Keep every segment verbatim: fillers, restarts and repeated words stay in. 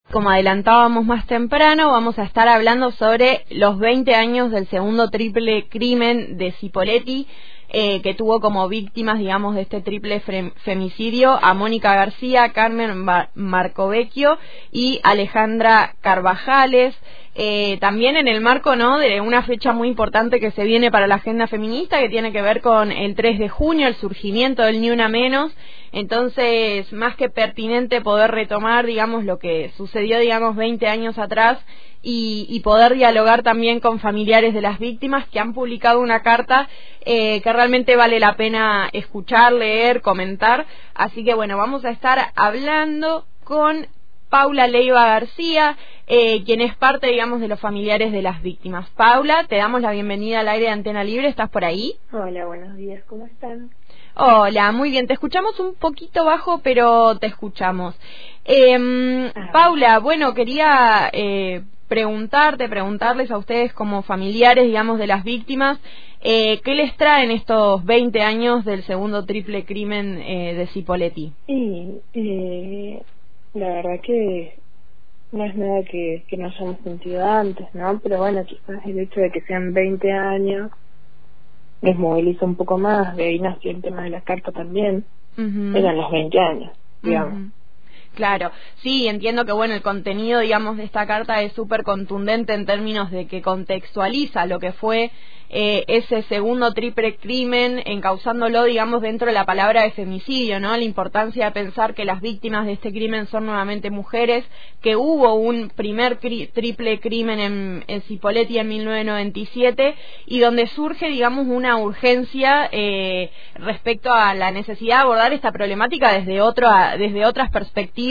Como adelantábamos más temprano, vamos a estar hablando sobre los veinte años del segundo triple crimen de Cipolletti, eh, que tuvo como víctimas, digamos, de este triple femicidio a Mónica García, Carmen Marcovecchio y Alejandra Carvajales. Eh, también en el marco, ¿no?, de una fecha muy importante que se viene para la agenda feminista, que tiene que ver con el tres de junio, el surgimiento del Ni Una Menos. Entonces, más que pertinente poder retomar, digamos, lo que sucedió, digamos, veinte años atrás y, y poder dialogar también con familiares de las víctimas que han publicado una carta eh, que realmente vale la pena escuchar, leer, comentar. Así que, bueno, vamos a estar hablando con Paula Leiva García, eh, quien es parte, digamos, de los familiares de las víctimas. Paula, te damos la bienvenida al aire de Antena Libre. ¿Estás por ahí? Hola, buenos días, ¿cómo están? Hola, muy bien, te escuchamos un poquito bajo, pero te escuchamos. Eh, Ah. Paula, bueno, quería eh, preguntarte, preguntarles a ustedes como familiares, digamos, de las víctimas, eh, ¿qué les traen estos veinte años del segundo triple crimen eh, de Cipolletti? Y eh, la verdad que no es nada que, que no hayamos sentido antes, ¿no? Pero bueno, quizás el hecho de que sean veinte años les moviliza un poco más. De ahí nació el tema de la carta también. Uh-huh. Eran los veinte años, digamos. Uh-huh. Claro, sí, entiendo que, bueno, el contenido, digamos, de esta carta es súper contundente en términos de que contextualiza lo que fue eh, ese segundo triple crimen, encauzándolo, digamos, dentro de la palabra de femicidio, ¿no? La importancia de pensar que las víctimas de este crimen son nuevamente mujeres, que hubo un primer cri- triple crimen en, en Cipolletti en mil novecientos noventa y siete y donde surge, digamos, una urgencia eh, respecto a la necesidad de abordar esta problemática desde, otro, desde otras perspectivas.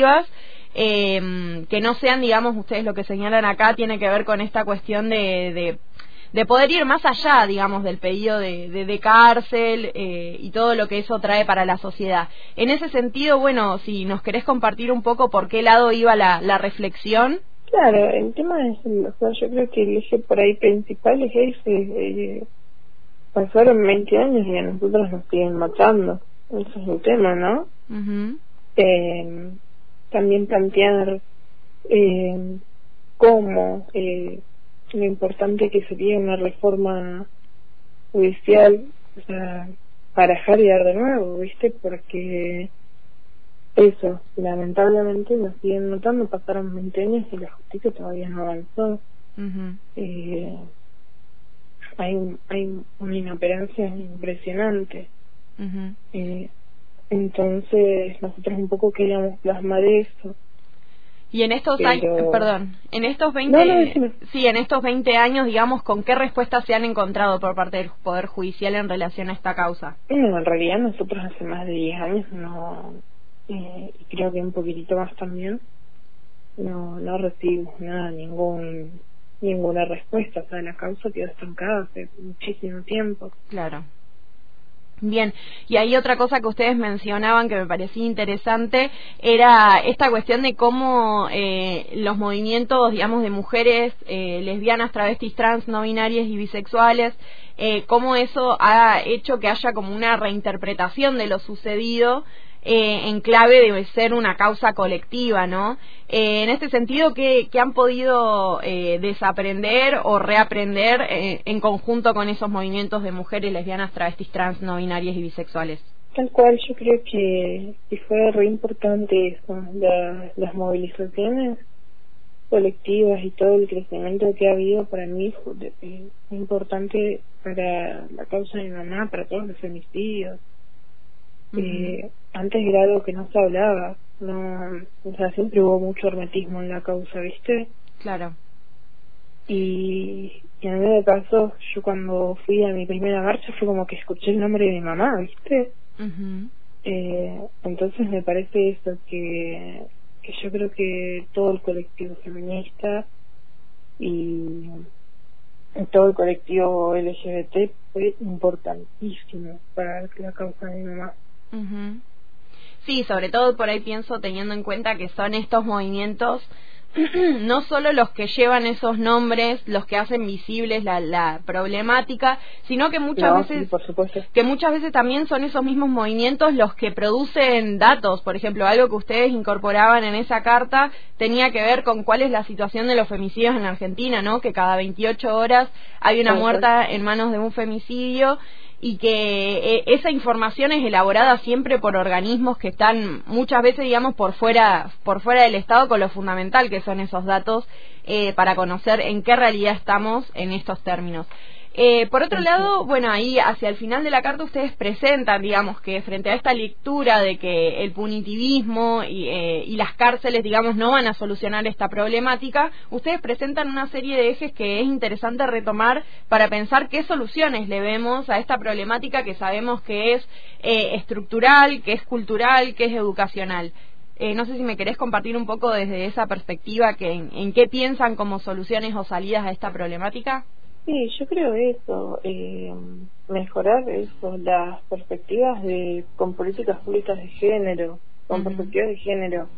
Eh, que no sean, digamos, ustedes lo que señalan acá tiene que ver con esta cuestión de, de, de poder ir más allá, digamos, del pedido de, de, de cárcel eh, y todo lo que eso trae para la sociedad. En ese sentido, bueno, si nos querés compartir un poco por qué lado iba la, la reflexión. Claro, el tema es, o sea, yo creo que el eje por ahí principal es ese. Eh, pasaron veinte años y a nosotros nos siguen matando. Ese es el tema, ¿no? Uh-huh. Eh, también plantear eh, cómo eh, lo importante que sería una reforma judicial, o sea, para jarear de nuevo, ¿viste? Porque eso, lamentablemente nos siguen notando, pasaron veinte años y la justicia todavía no avanzó. Uh-huh. eh, hay, hay una inoperancia impresionante. Uh-huh. eh, Entonces nosotros un poco queríamos plasmar eso. Y en estos Pero... años, perdón, en estos veinte, no, no, sí, en estos veinte años, digamos, ¿con qué respuestas se han encontrado por parte del Poder Judicial en relación a esta causa? No, en realidad nosotros hace más de diez años no, eh, y creo que un poquitito más también, no, no recibimos nada, ningún, ninguna respuesta. O sea, la causa quedó estancada hace muchísimo tiempo. Claro. Bien, y hay otra cosa que ustedes mencionaban que me parecía interesante, era esta cuestión de cómo eh, los movimientos, digamos, de mujeres eh, lesbianas, travestis, trans, no binarias y bisexuales, eh, cómo eso ha hecho que haya como una reinterpretación de lo sucedido eh, en clave de ser una causa colectiva, ¿no? Eh, en este sentido, ¿qué, qué han podido eh, desaprender o reaprender eh, en conjunto con esos movimientos de mujeres lesbianas, travestis, trans, no binarias y bisexuales? Tal cual, yo creo que, que fue re importante eso, la, las movilizaciones colectivas y todo el crecimiento que ha habido. Para mí fue eh, importante para la causa de mi mamá, para todos los femicidios. Uh-huh. eh, antes era algo que no se hablaba, no, o sea, siempre hubo mucho hermetismo en la causa, ¿viste? Claro. Y, y a mí me pasó, yo cuando fui a mi primera marcha fue como que escuché el nombre de mi mamá, ¿viste? Uh-huh. eh, entonces me parece eso, que, que yo creo que todo el colectivo feminista y todo el colectivo L G B T fue importantísimo para la causa de mi mamá. Uh-huh. Sí, sobre todo por ahí pienso teniendo en cuenta que son estos movimientos no solo los que llevan esos nombres, los que hacen visibles la, la problemática, sino que muchas no, veces sí, por supuesto. que muchas veces también son esos mismos movimientos los que producen datos. Por ejemplo, algo que ustedes incorporaban en esa carta tenía que ver con cuál es la situación de los femicidios en Argentina, ¿no? Que cada veintiocho horas hay una muerta en manos de un femicidio, y que eh, esa información es elaborada siempre por organismos que están muchas veces, digamos, por fuera por fuera del Estado, con lo fundamental que son esos datos eh, para conocer en qué realidad estamos en estos términos. Eh, por otro lado, bueno, ahí hacia el final de la carta ustedes presentan, digamos, que frente a esta lectura de que el punitivismo y, eh, y las cárceles, digamos, no van a solucionar esta problemática, ustedes presentan una serie de ejes que es interesante retomar para pensar qué soluciones le vemos a esta problemática que sabemos que es eh, estructural, que es cultural, que es educacional. Eh, no sé si me querés compartir un poco desde esa perspectiva que en, en qué piensan como soluciones o salidas a esta problemática. Sí, yo creo eso, eh, mejorar eso, las perspectivas de con políticas públicas de género, con uh-huh. perspectivas de género.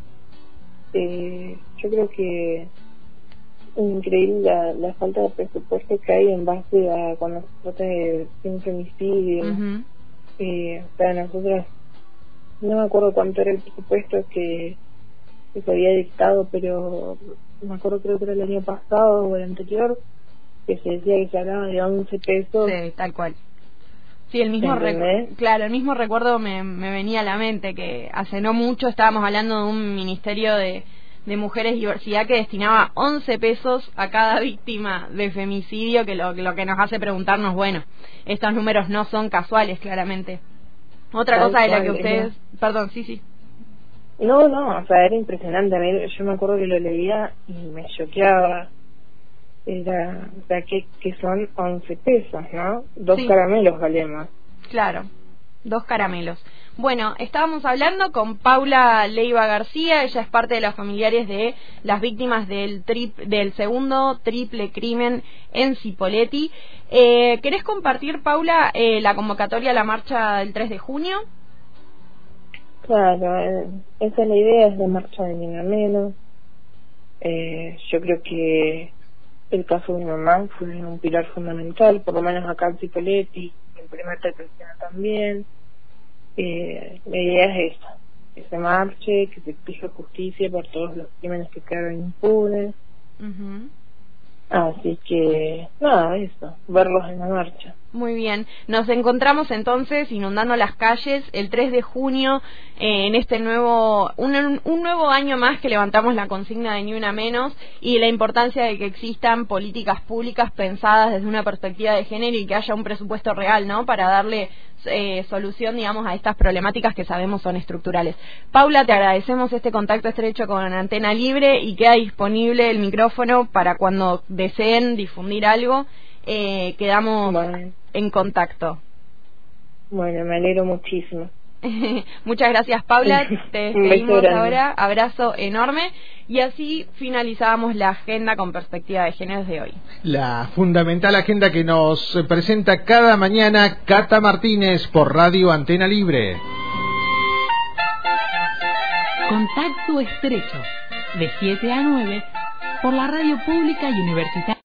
Eh, yo creo que es increíble la, la falta de presupuesto que hay en base a cuando se trata de, de un femicidio. Uh-huh. Eh, para nosotros, no me acuerdo cuánto era el presupuesto que, que se había dictado, pero me acuerdo, creo que era el año pasado o el anterior, que se decía que se hablaba de once pesos. Sí, tal cual. Sí, el mismo recu- claro, el mismo recuerdo me, me venía a la mente, que hace no mucho estábamos hablando de un ministerio de, de mujeres y diversidad que destinaba once pesos a cada víctima de femicidio, que lo, lo que nos hace preguntarnos, bueno, estos números no son casuales, claramente. Otra tal cosa de la que ustedes... Era... Perdón, sí, sí. No, no, o sea, era impresionante. A mí, yo me acuerdo que lo leía y me choqueaba. Era, o sea, que, que son once pesos, ¿no? Dos sí. caramelos valemos. Claro, dos caramelos. Bueno, estábamos hablando con Paula Leiva García, ella es parte de las familiares de las víctimas del trip, del segundo triple crimen en Cipolletti. Eh, ¿Querés compartir, Paula, eh, la convocatoria a la marcha del tres de junio? Claro, eh, esa es la idea, es la marcha de Ni Una Menos. Eh, yo creo que el caso de mi mamá fue un pilar fundamental, por lo menos acá en Cipolletti, en Primer Tercera también. Eh, la idea es esa, que se marche, que se exija justicia por todos los crímenes que quedaron impunes. Uh-huh. Así que, nada, eso, verlos en la marcha. Muy bien, nos encontramos entonces inundando las calles el tres de junio eh, en este nuevo, un, un nuevo año más que levantamos la consigna de Ni Una Menos, y la importancia de que existan políticas públicas pensadas desde una perspectiva de género y que haya un presupuesto real, ¿no?, para darle eh, solución, digamos, a estas problemáticas que sabemos son estructurales. Paula, te agradecemos este contacto estrecho con Antena Libre, y queda disponible el micrófono para cuando deseen difundir algo. Eh, quedamos bueno. en contacto. Bueno, me alegro muchísimo. Muchas gracias, Paula. Te despedimos ahora. Abrazo enorme. Y así finalizábamos la agenda con perspectiva de géneros de hoy. La fundamental agenda que nos presenta cada mañana Cata Martínez por Radio Antena Libre. Contacto estrecho de siete a nueve por la radio pública y universitaria.